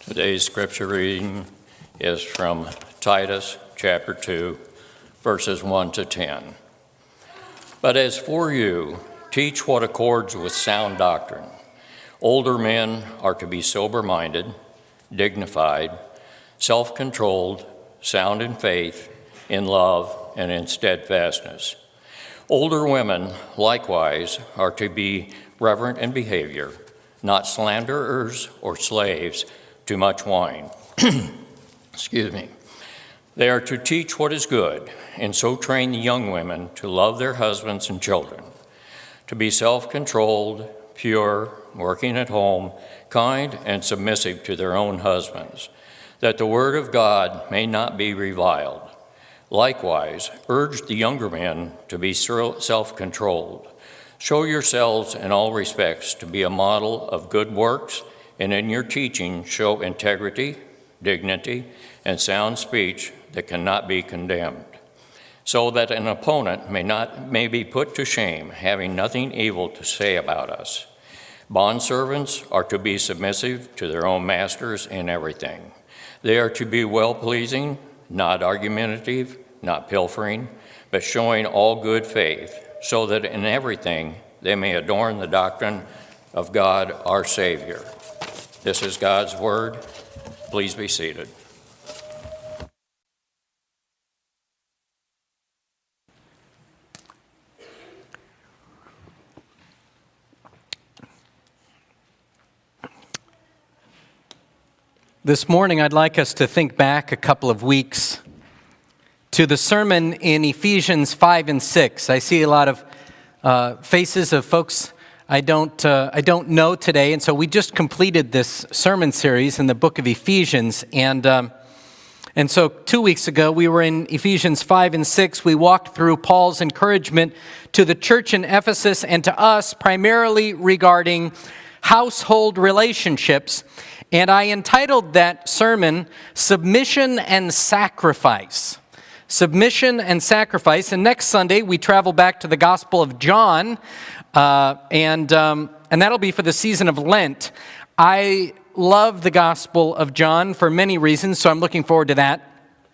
Today's scripture reading is from Titus chapter 2, verses 1 to 10. But as for you, teach what accords with sound doctrine. Older men are to be sober-minded, dignified, self-controlled, sound in faith, in love, and in steadfastness. Older women, likewise, are to be reverent in behavior, not slanderers or slaves to much wine. Excuse me. They are to teach what is good, and so train the young women to love their husbands and children, to be self-controlled, pure, working at home, kind, and submissive to their own husbands, that the word of God may not be reviled. Likewise, urge the younger men to be self-controlled. Show yourselves in all respects to be a model of good works, and in your teaching show integrity, dignity, and sound speech that cannot be condemned, so that an opponent may be put to shame, having nothing evil to say about us. Bondservants are to be submissive to their own masters in everything. They are to be well-pleasing, not argumentative, not pilfering, but showing all good faith, so that in everything they may adorn the doctrine of God our Savior. This is God's word. Please be seated. This morning, I'd like us to think back a couple of weeks to the sermon in Ephesians 5 and 6. I see a lot of faces of folks I don't know today, and so we just completed this sermon series in the book of Ephesians, and so 2 weeks ago we were in Ephesians 5 and 6. We walked through Paul's encouragement to the church in Ephesus and to us, primarily regarding household relationships, and I entitled that sermon, Submission and Sacrifice. Submission and sacrifice. And next Sunday, we travel back to the Gospel of John, and that'll be for the season of Lent. I love the Gospel of John for many reasons, so I'm looking forward to that.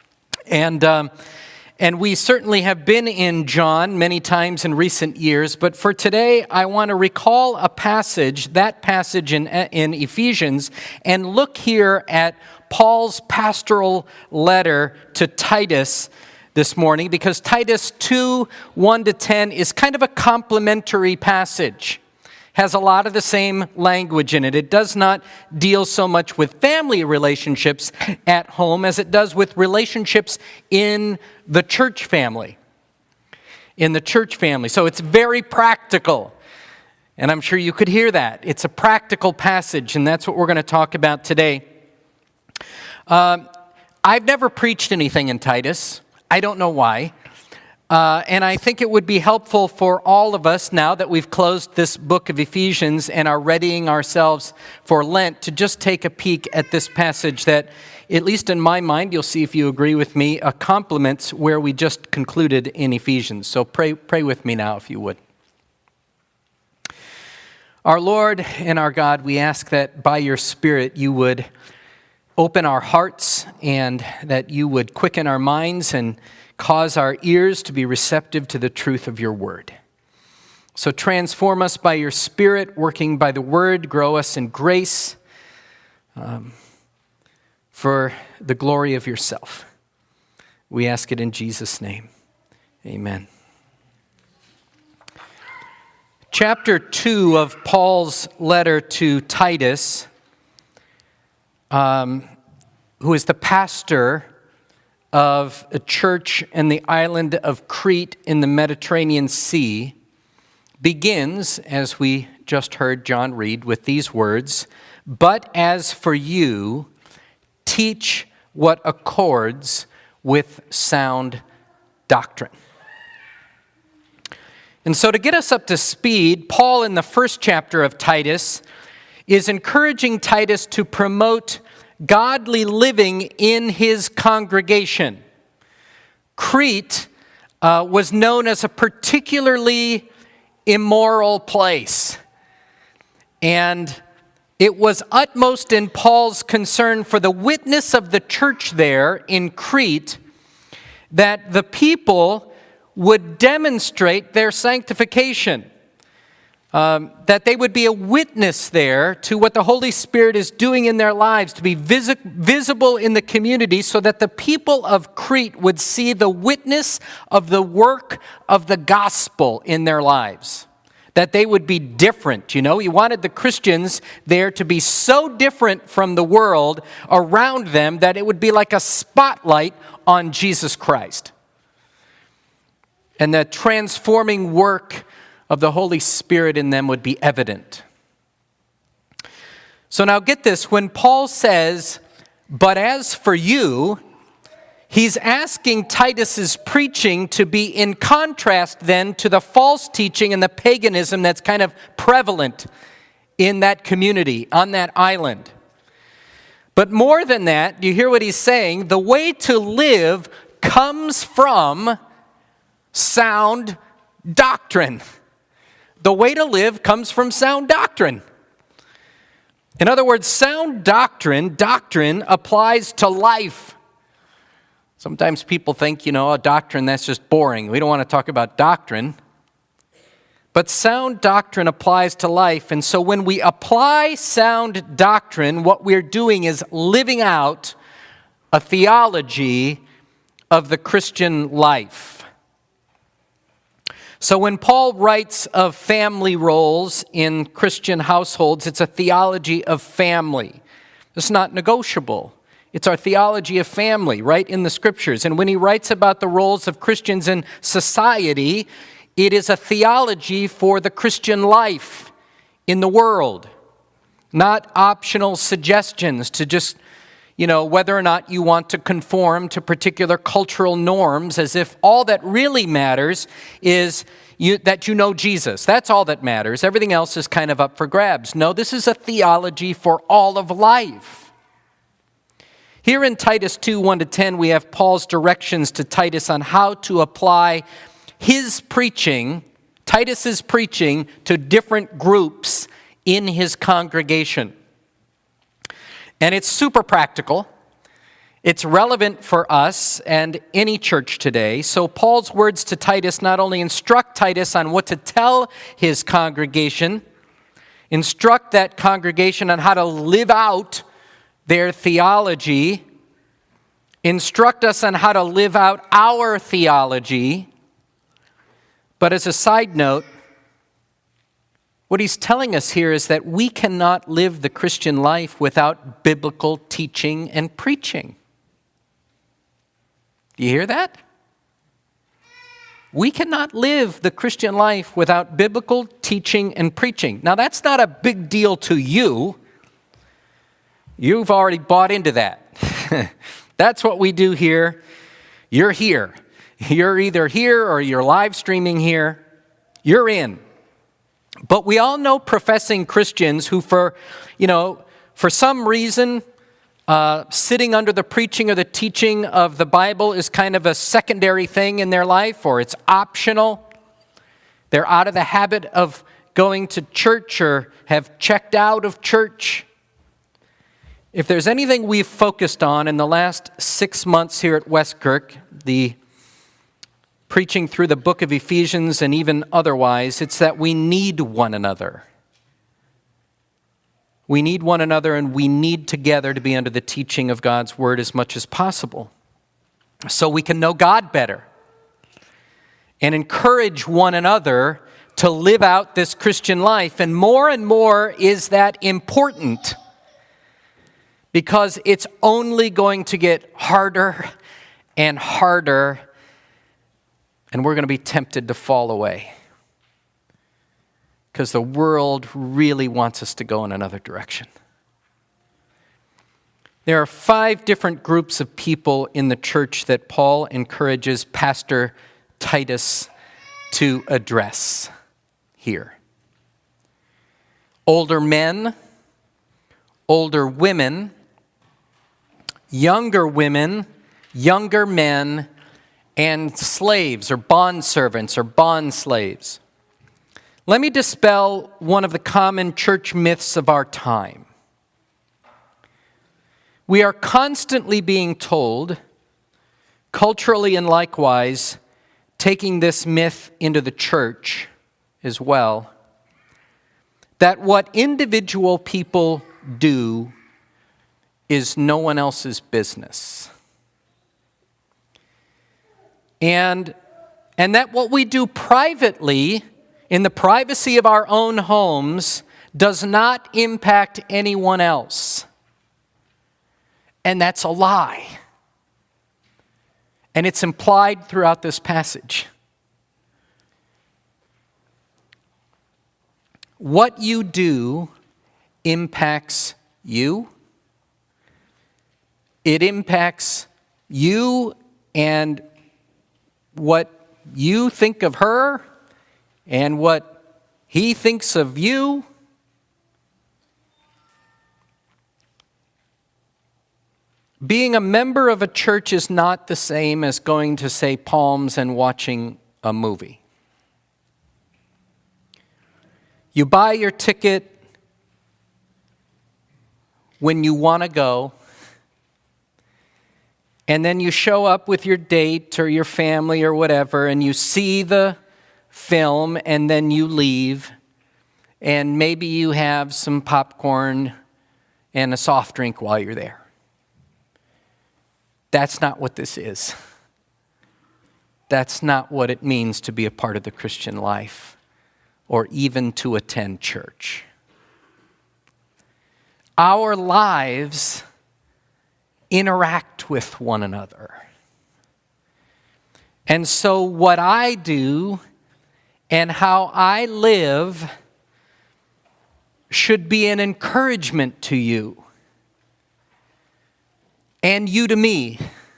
And we certainly have been in John many times in recent years, but for today, I want to recall a passage, that passage in Ephesians, and look here at Paul's pastoral letter to Titus this morning, because Titus 2, 1 to 10 is kind of a complementary passage. Has a lot of the same language in it. It does not deal so much with family relationships at home as it does with relationships in the church family. In the church family. So it's very practical. And I'm sure you could hear that. It's a practical passage, and that's what we're going to talk about today. I've never preached anything in Titus. I don't know why. And I think it would be helpful for all of us, now that we've closed this book of Ephesians and are readying ourselves for Lent, to just take a peek at this passage that, at least in my mind, you'll see if you agree with me, complements where we just concluded in Ephesians. So pray with me now, if you would. Our Lord and our God, we ask that by your Spirit you would open our hearts and that you would quicken our minds and cause our ears to be receptive to the truth of your word. So transform us by your Spirit, working by the word, grow us in grace for the glory of yourself. We ask it in Jesus' name. Amen. Chapter 2 of Paul's letter to Titus, who is the pastor of a church in the island of Crete in the Mediterranean Sea, begins, as we just heard John read, with these words, "But as for you, teach what accords with sound doctrine." And so to get us up to speed, Paul in the first chapter of Titus is encouraging Titus to promote godly living in his congregation. Crete was known as a particularly immoral place. And it was utmost in Paul's concern for the witness of the church there in Crete that the people would demonstrate their sanctification, that they would be a witness there to what the Holy Spirit is doing in their lives, to be visible in the community so that the people of Crete would see the witness of the work of the gospel in their lives. That they would be different, you know. He wanted the Christians there to be so different from the world around them that it would be like a spotlight on Jesus Christ. And the transforming work of the Holy Spirit in them would be evident. So now get this, when Paul says, "But as for you," he's asking Titus's preaching to be in contrast then to the false teaching and the paganism that's kind of prevalent in that community, on that island. But more than that, you hear what he's saying, the way to live comes from sound doctrine. The way to live comes from sound doctrine. In other words, sound doctrine applies to life. Sometimes people think, a doctrine, that's just boring. We don't want to talk about doctrine. But sound doctrine applies to life. And so when we apply sound doctrine, what we're doing is living out a theology of the Christian life. So when Paul writes of family roles in Christian households, it's a theology of family. It's not negotiable. It's our theology of family, right, in the Scriptures. And when he writes about the roles of Christians in society, it is a theology for the Christian life in the world, not optional suggestions to just, whether or not you want to conform to particular cultural norms, as if all that really matters is that you know Jesus. That's all that matters. Everything else is kind of up for grabs. No, this is a theology for all of life. Here in Titus 2, 1-10, we have Paul's directions to Titus on how to apply his preaching, Titus's preaching, to different groups in his congregation. And it's super practical. It's relevant for us and any church today. So Paul's words to Titus not only instruct Titus on what to tell his congregation, instruct that congregation on how to live out their theology, instruct us on how to live out our theology. But as a side note, what he's telling us here is that we cannot live the Christian life without biblical teaching and preaching. Do you hear that? We cannot live the Christian life without biblical teaching and preaching. Now, that's not a big deal to you. You've already bought into that. That's what we do here. You're here. You're either here or you're live streaming here. You're in. But we all know professing Christians who for some reason, sitting under the preaching or the teaching of the Bible is kind of a secondary thing in their life, or it's optional. They're out of the habit of going to church or have checked out of church. If there's anything we've focused on in the last 6 months here at Westkirk, the preaching through the book of Ephesians and even otherwise, it's that we need one another. We need one another, and we need together to be under the teaching of God's word as much as possible so we can know God better and encourage one another to live out this Christian life. And more is that important, because it's only going to get harder and harder, and we're going to be tempted to fall away because the world really wants us to go in another direction. There are 5 different groups of people in the church that Paul encourages Pastor Titus to address here. Older men, older women, younger women, younger men, and slaves or bondservants or bond slaves. Let me dispel one of the common church myths of our time. We are constantly being told, culturally and likewise, taking this myth into the church as well, that what individual people do is no one else's business. And that what we do privately, in the privacy of our own homes, does not impact anyone else. And that's a lie. And it's implied throughout this passage. What you do impacts you. It impacts you and what you think of her and what he thinks of you. Being a member of a church is not the same as going to, say, Palms and watching a movie. You buy your ticket when you want to go, and then you show up with your date or your family or whatever, and you see the film, and then you leave, and maybe you have some popcorn and a soft drink while you're there. That's not what this is. That's not what it means to be a part of the Christian life, or even to attend church. Our lives interact with one another. And so what I do and how I live should be an encouragement to you and you to me.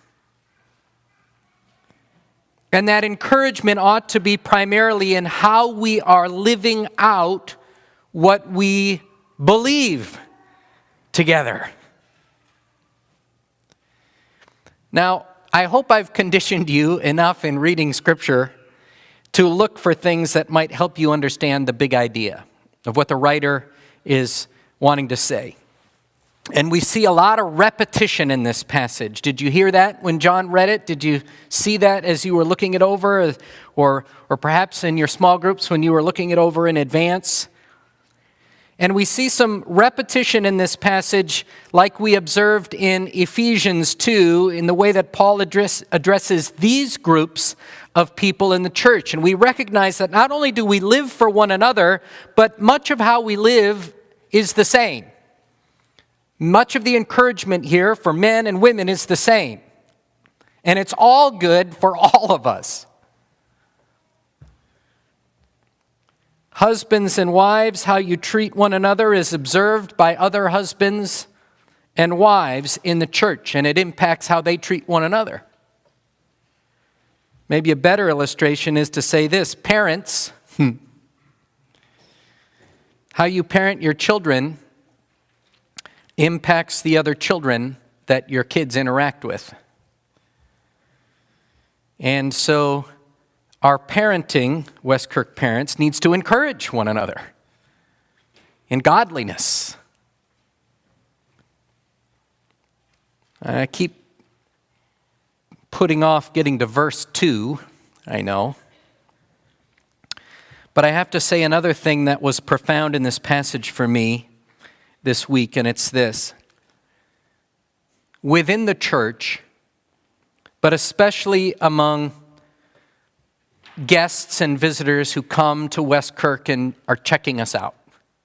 And that encouragement ought to be primarily in how we are living out what we believe together. Now, I hope I've conditioned you enough in reading Scripture to look for things that might help you understand the big idea of what the writer is wanting to say. And we see a lot of repetition in this passage. Did you hear that when John read it? Did you see that as you were looking it over? Or perhaps in your small groups when you were looking it over in advance? And we see some repetition in this passage like we observed in Ephesians 2 in the way that Paul addresses these groups of people in the church. And we recognize that not only do we live for one another, but much of how we live is the same. Much of the encouragement here for men and women is the same. And it's all good for all of us. Husbands and wives, how you treat one another is observed by other husbands and wives in the church, and it impacts how they treat one another. Maybe a better illustration is to say this: parents, how you parent your children impacts the other children that your kids interact with. And so our parenting, Westkirk parents, needs to encourage one another in godliness. I keep putting off getting to verse 2, I know. But I have to say another thing that was profound in this passage for me this week, and it's this. Within the church, but especially among guests and visitors who come to Westkirk and are checking us out,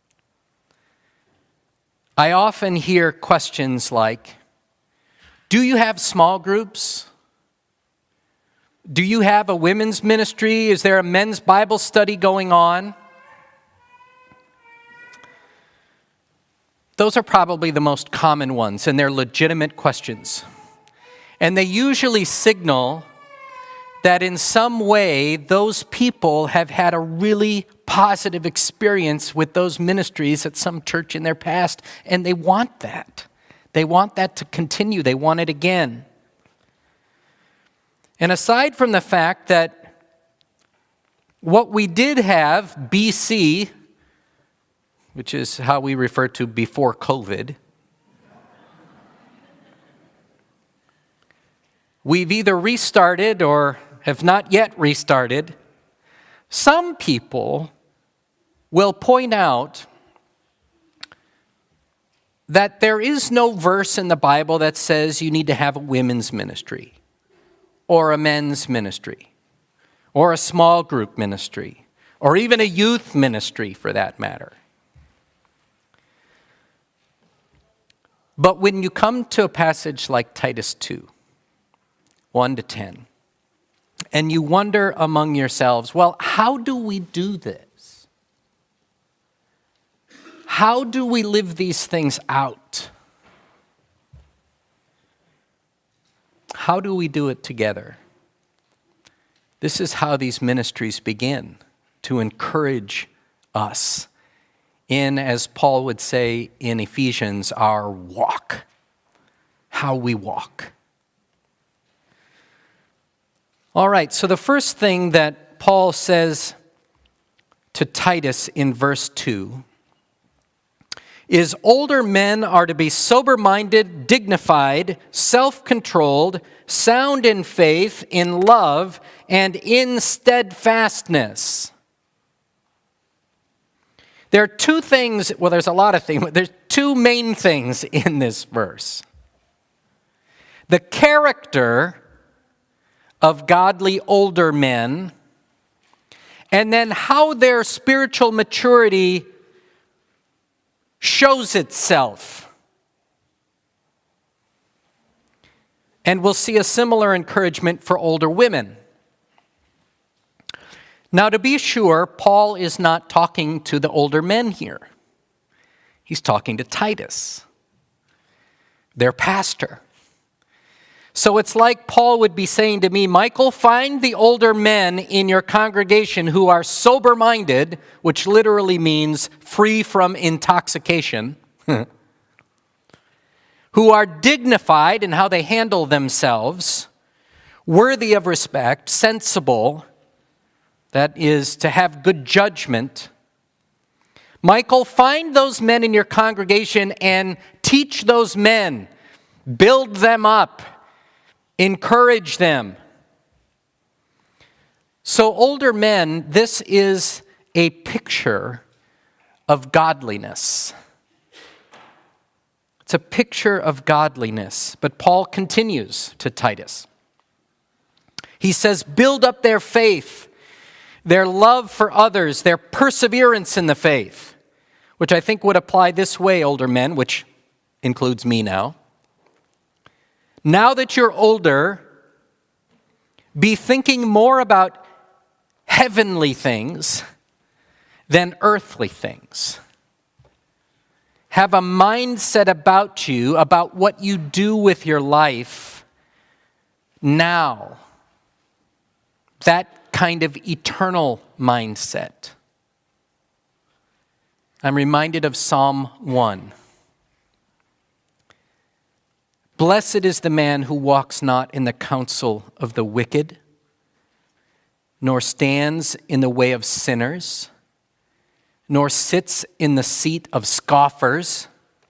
I often hear questions like, do you have small groups? Do you have a women's ministry? Is there a men's Bible study going on? Those are probably the most common ones, and they're legitimate questions. And they usually signal that in some way those people have had a really positive experience with those ministries at some church in their past, and they want that. They want that to continue. They want it again. And aside from the fact that What we did have, BC, which is how we refer to before COVID, we've either restarted or have not yet restarted. Some people will point out that there is no verse in the Bible that says you need to have a women's ministry or a men's ministry or a small group ministry or even a youth ministry for that matter. But when you come to a passage like Titus 2, 1 to 10, and you wonder among yourselves, well, how do we do this? How do we live these things out? How do we do it together? This is how these ministries begin, to encourage us in, as Paul would say in Ephesians, our walk, how we walk. All right, so the first thing that Paul says to Titus in verse 2 is older men are to be sober-minded, dignified, self-controlled, sound in faith, in love, and in steadfastness. There are two things, well, there's a lot of things, but there's two main things in this verse. The character of godly older men, and then how their spiritual maturity shows itself. And we'll see a similar encouragement for older women. Now, to be sure, Paul is not talking to the older men here. He's talking to Titus, their pastor. So it's like Paul would be saying to me, Michael, find the older men in your congregation who are sober-minded, which literally means free from intoxication, who are dignified in how they handle themselves, worthy of respect, sensible, that is, to have good judgment. Michael, find those men in your congregation and teach those men, build them up, encourage them. So older men, this is a picture of godliness. It's a picture of godliness. But Paul continues to Titus. He says, build up their faith, their love for others, their perseverance in the faith, which I think would apply this way, older men, which includes me now. Now that you're older, be thinking more about heavenly things than earthly things. Have a mindset about you, about what you do with your life now. That kind of eternal mindset. I'm reminded of Psalm 1. Blessed is the man who walks not in the counsel of the wicked, nor stands in the way of sinners, nor sits in the seat of scoffers.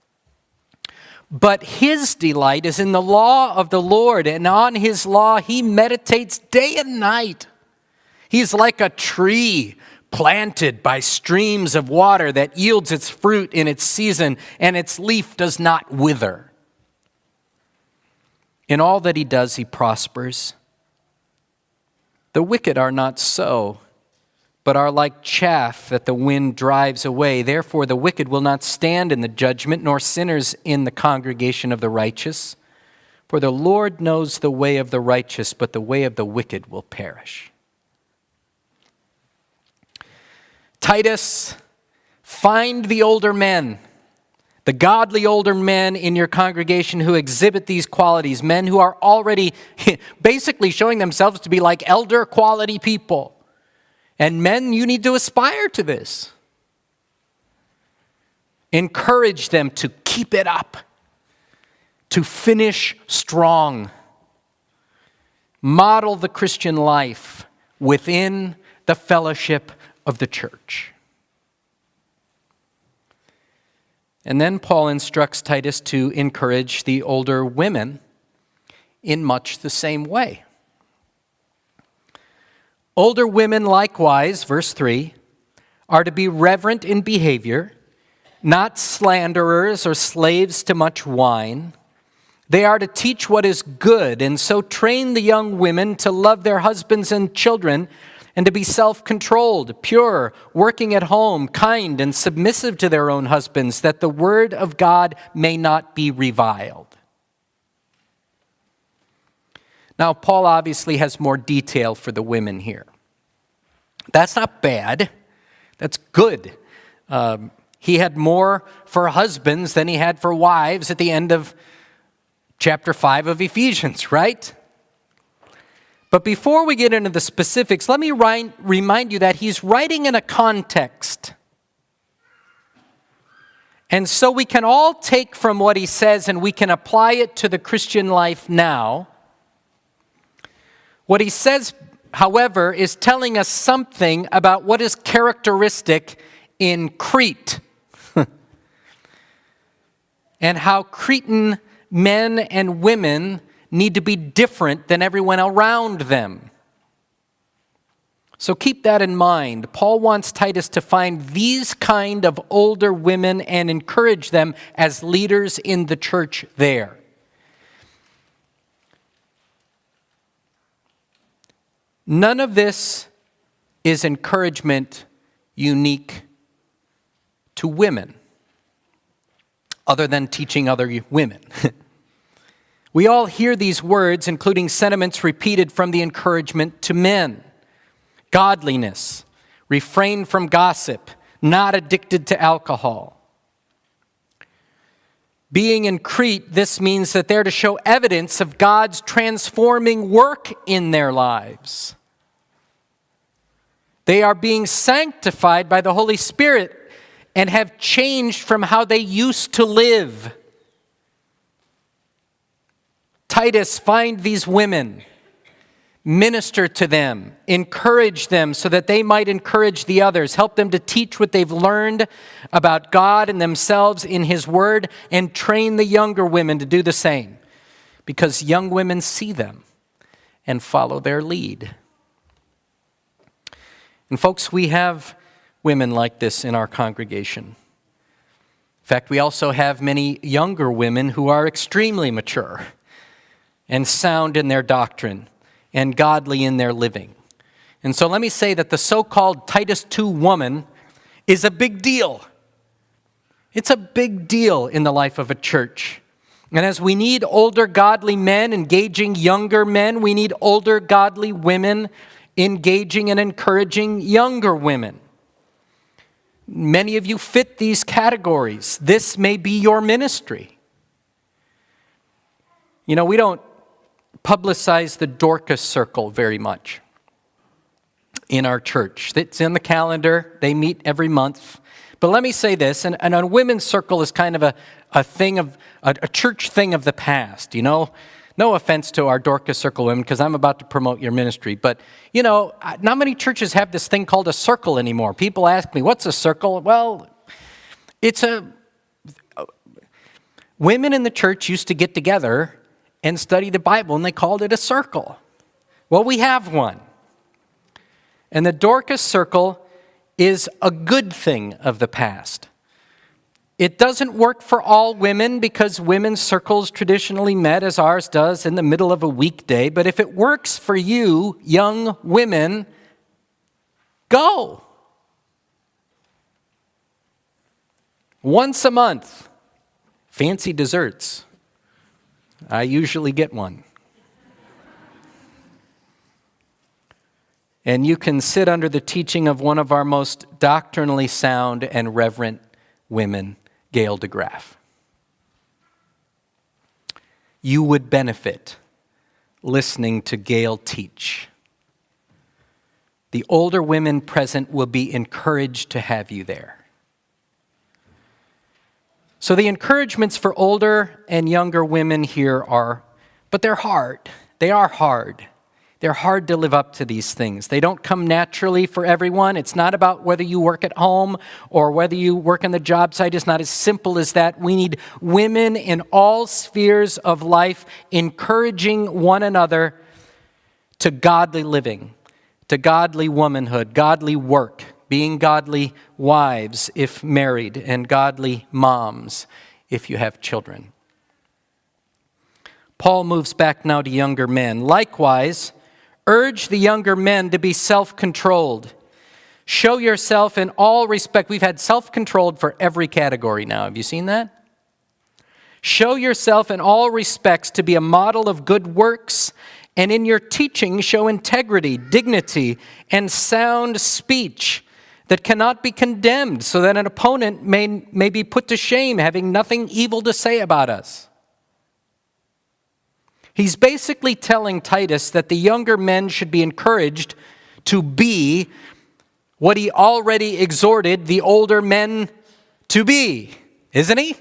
But his delight is in the law of the Lord, and on his law he meditates day and night. He's like a tree planted by streams of water that yields its fruit in its season, and its leaf does not wither. In all that he does, he prospers. The wicked are not so, but are like chaff that the wind drives away. Therefore, the wicked will not stand in the judgment, nor sinners in the congregation of the righteous. For the Lord knows the way of the righteous, but the way of the wicked will perish. Titus, find the older men, the godly older men in your congregation who exhibit these qualities, men who are already basically showing themselves to be like elder quality people. And men, you need to aspire to this. Encourage them to keep it up, to finish strong. Model the Christian life within the fellowship of the church. And then Paul instructs Titus to encourage the older women in much the same way. Older women likewise, verse 3, are to be reverent in behavior, not slanderers or slaves to much wine. They are to teach what is good, and so train the young women to love their husbands and children, and to be self-controlled, pure, working at home, kind, and submissive to their own husbands, that the word of God may not be reviled. Now, Paul obviously has more detail for the women here. That's not bad. That's good. He had more for husbands than he had for wives at the end of chapter 5 of Ephesians, right? But before we get into the specifics, let me remind you that he's writing in a context. And so we can all take from what he says and we can apply it to the Christian life now. What he says, however, is telling us something about what is characteristic in Crete and how Cretan men and women need to be different than everyone around them. So keep that in mind. Paul wants Titus to find these kind of older women and encourage them as leaders in the church there. None of this is encouragement unique to women, other than teaching other women. We all hear these words, including sentiments repeated from the encouragement to men. Godliness, refrain from gossip, not addicted to alcohol. Being in Crete, this means that they're to show evidence of God's transforming work in their lives. They are being sanctified by the Holy Spirit and have changed from how they used to live. Titus, find these women, minister to them, encourage them so that they might encourage the others, help them to teach what they've learned about God and themselves in His Word, and train the younger women to do the same, because young women see them and follow their lead. And folks, we have women like this in our congregation. In fact, we also have many younger women who are extremely mature and sound in their doctrine and godly in their living. And so let me say that the so-called Titus 2 woman is a big deal. It's a big deal in the life of a church. And as we need older godly men engaging younger men, we need older godly women engaging and encouraging younger women. Many of you fit these categories. This may be your ministry. You know, we don't publicize the Dorcas Circle very much in our church. It's in the calendar. They meet every month. But let me say this, and a women's circle is kind of a thing of, a church thing of the past, you know. No offense to our Dorcas Circle women, because I'm about to promote your ministry. But, you know, not many churches have this thing called a circle anymore. People ask me, what's a circle? Well, women in the church used to get together and study the Bible, and they called it a circle. Well, we have one. And the Dorcas Circle is a good thing of the past. It doesn't work for all women because women's circles traditionally met, as ours does, in the middle of a weekday. But if it works for you, young women, go. Once a month, fancy desserts. I usually get one. And you can sit under the teaching of one of our most doctrinally sound and reverent women, Gail DeGraff. You would benefit listening to Gail teach. The older women present will be encouraged to have you there. So the encouragements for older and younger women here are, but they're hard. They are hard. They're hard to live up to these things. They don't come naturally for everyone. It's not about whether you work at home or whether you work on the job site. It's not as simple as that. We need women in all spheres of life encouraging one another to godly living, to godly womanhood, godly work, being godly wives if married, and godly moms if you have children. Paul moves back now to younger men. Likewise, urge the younger men to be self-controlled. Show yourself in all respect. We've had self-controlled for every category now. Have you seen that? Show yourself in all respects to be a model of good works, and in your teaching show integrity, dignity, and sound speech that cannot be condemned, so that an opponent may be put to shame, having nothing evil to say about us. He's basically telling Titus that the younger men should be encouraged to be what he already exhorted the older men to be, isn't he?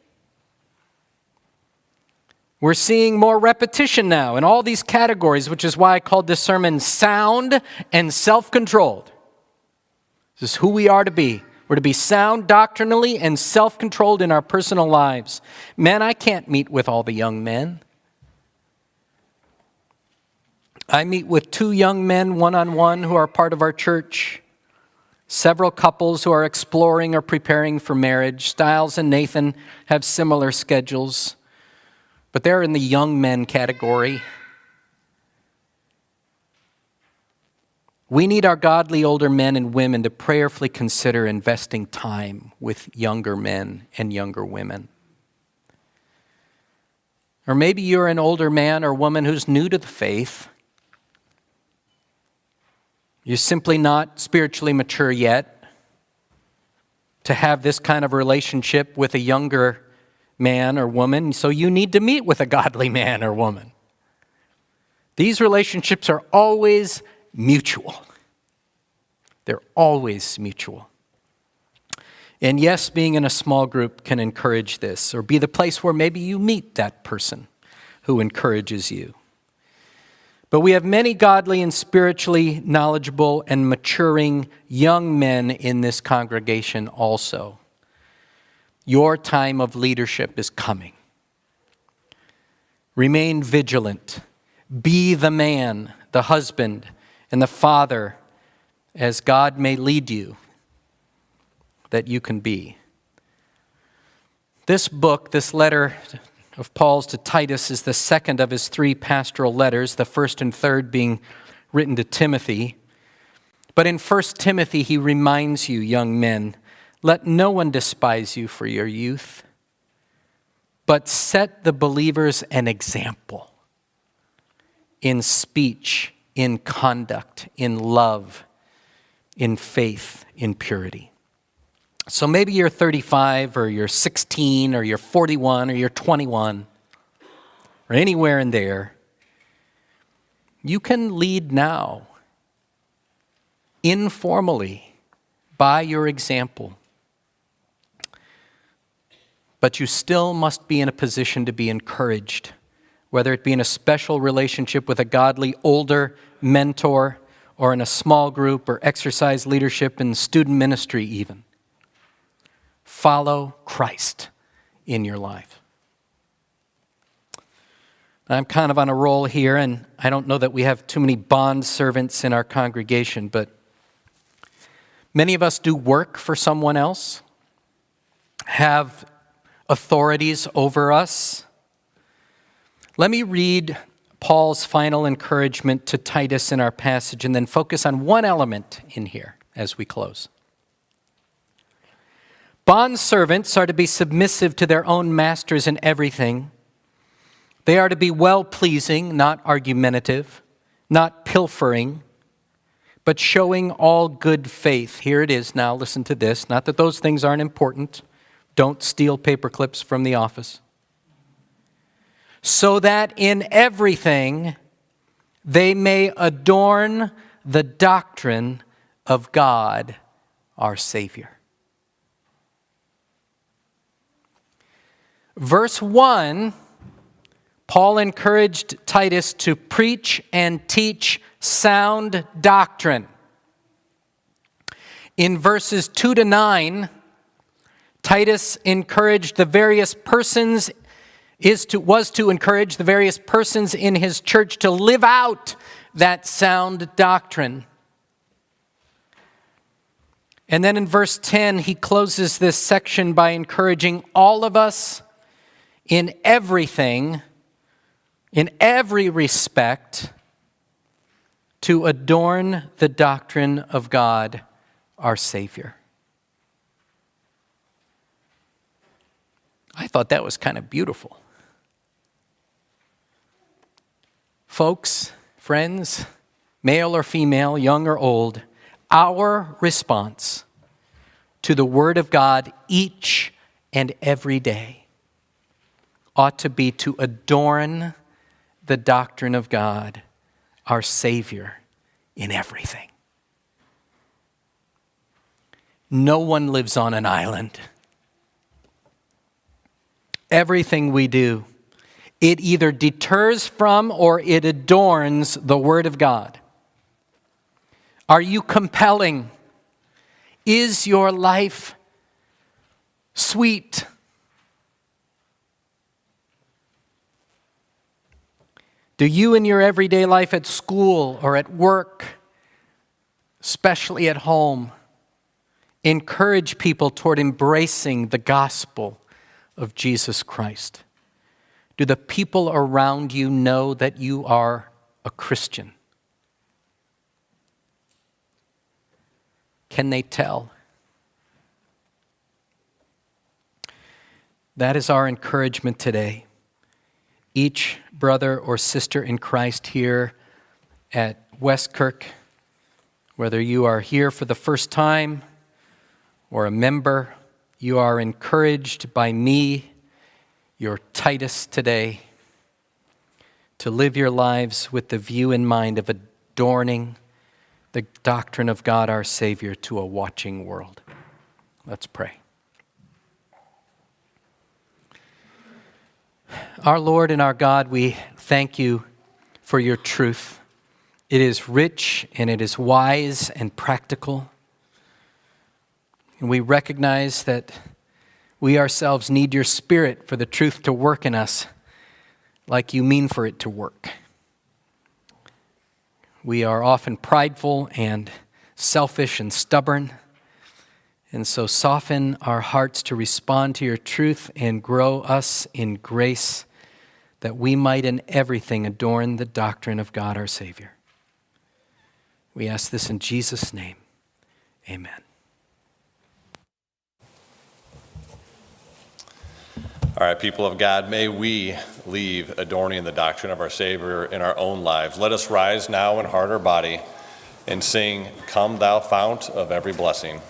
We're seeing more repetition now in all these categories, which is why I called this sermon Sound and Self-Controlled. This is who we are to be. We're to be sound doctrinally and self-controlled in our personal lives. Men, I can't meet with all the young men. I meet with 2 young men one-on-one who are part of our church, several couples who are exploring or preparing for marriage. Stiles and Nathan have similar schedules, but they're in the young men category. We need our godly older men and women to prayerfully consider investing time with younger men and younger women. Or maybe you're an older man or woman who's new to the faith. You're simply not spiritually mature yet to have this kind of relationship with a younger man or woman, so you need to meet with a godly man or woman. These relationships are always mutual. They're always mutual. And yes, being in a small group can encourage this, or be the place where maybe you meet that person who encourages you. But we have many godly and spiritually knowledgeable and maturing young men in this congregation also. Your time of leadership is coming. Remain vigilant. Be the man, the husband, and the father as God may lead you that you can be. This book, this letter of Paul's to Titus, is the second of his 3 pastoral letters, the first and third being written to Timothy. But in 1 Timothy, he reminds you, young men, let no one despise you for your youth, but set the believers an example in speech, in conduct, in love, in faith, in purity. So maybe you're 35 or you're 16 or you're 41 or you're 21 or anywhere in there. You can lead now, informally, by your example. But you still must be in a position to be encouraged, whether it be in a special relationship with a godly older mentor or in a small group or exercise leadership in student ministry even. Follow Christ in your life. I'm kind of on a roll here, and I don't know that we have too many bond servants in our congregation, but many of us do work for someone else, have authorities over us. Let me read Paul's final encouragement to Titus in our passage and then focus on one element in here as we close. Bondservants are to be submissive to their own masters in everything. They are to be well-pleasing, not argumentative, not pilfering, but showing all good faith. Here it is now, listen to this. Not that those things aren't important. Don't steal paper clips from the office. So that in everything they may adorn the doctrine of God, our Savior. Verse 1, Paul encouraged Titus to preach and teach sound doctrine. In verses 2 to 9, Titus encouraged the various persons, was to encourage the various persons in his church to live out that sound doctrine. And then in verse 10, he closes this section by encouraging all of us in everything, in every respect, to adorn the doctrine of God, our Savior. I thought that was kind of beautiful. Folks, friends, male or female, young or old, our response to the Word of God each and every day ought to be to adorn the doctrine of God, our Savior, in everything. No one lives on an island. Everything we do, it either deters from or it adorns the Word of God. Are you compelling? Is your life sweet? Do you in your everyday life at school or at work, especially at home, encourage people toward embracing the gospel of Jesus Christ? Do the people around you know that you are a Christian? Can they tell? That is our encouragement today. Each brother or sister in Christ here at Westkirk, whether you are here for the first time or a member, you are encouraged by me, your Titus today, to live your lives with the view in mind of adorning the doctrine of God our Savior to a watching world. Let's pray. Our Lord and our God, we thank you for your truth. It is rich and it is wise and practical. And we recognize that we ourselves need your Spirit for the truth to work in us like you mean for it to work. We are often prideful and selfish and stubborn. And so soften our hearts to respond to your truth and grow us in grace that we might in everything adorn the doctrine of God our Savior. We ask this in Jesus' name. Amen. All right, people of God, may we leave adorning the doctrine of our Savior in our own lives. Let us rise now in heart or body and sing, "Come Thou Fount of Every Blessing."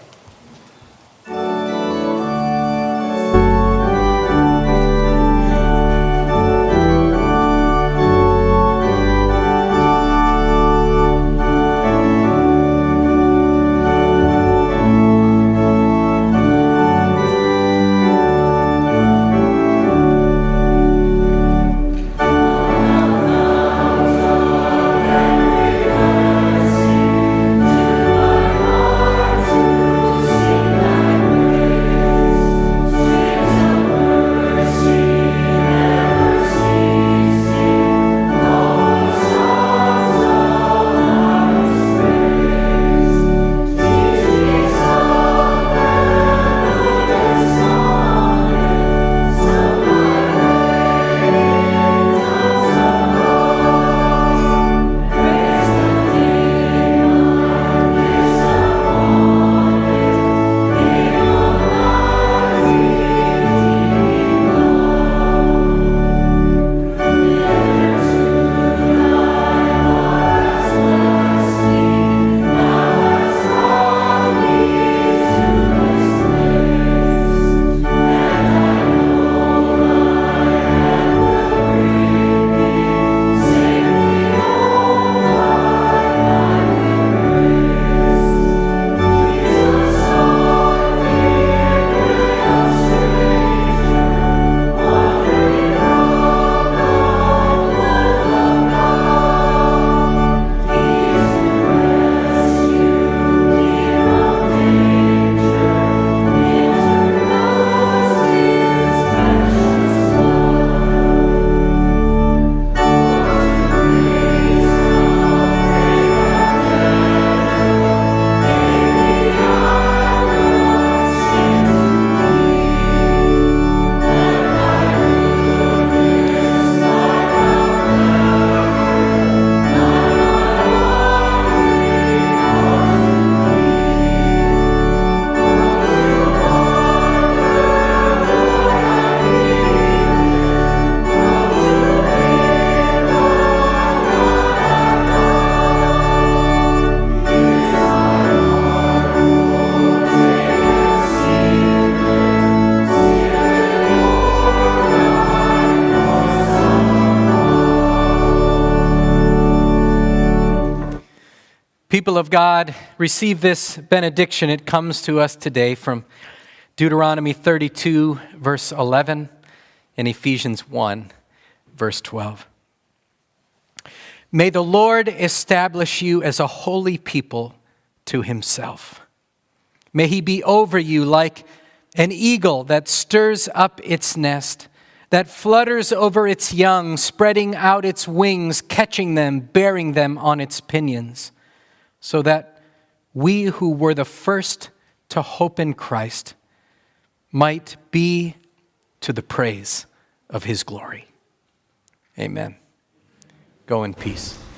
People of God, receive this benediction. It comes to us today from Deuteronomy 32, verse 11, and Ephesians 1, verse 12. May the Lord establish you as a holy people to himself. May he be over you like an eagle that stirs up its nest, that flutters over its young, spreading out its wings, catching them, bearing them on its pinions, so that we who were the first to hope in Christ might be to the praise of his glory. Amen. Go in peace.